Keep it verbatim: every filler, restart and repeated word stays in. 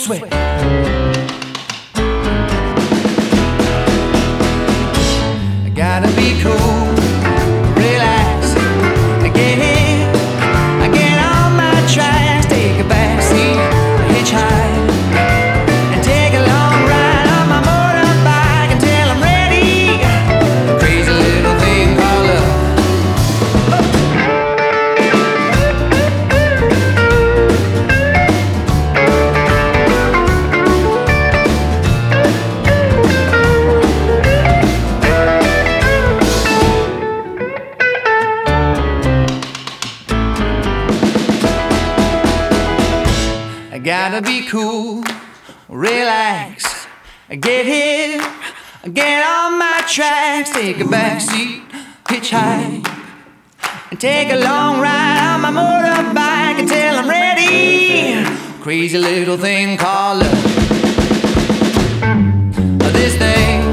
sweat. I gotta be cool, relax, get in, I get on my tracks, take a backseat, hitchhike, and take a long ride on my motorbike until I'm ready. A crazy little thing called love. I gotta be cool, relax, get here, get on my tracks, take a backseat, hitchhike, and take a long ride on my motorbike until I'm ready. Crazy little thing called love. This thing